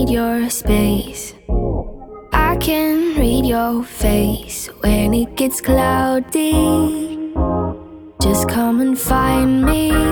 need your space. I can read your face when it gets cloudy. Just come and find me.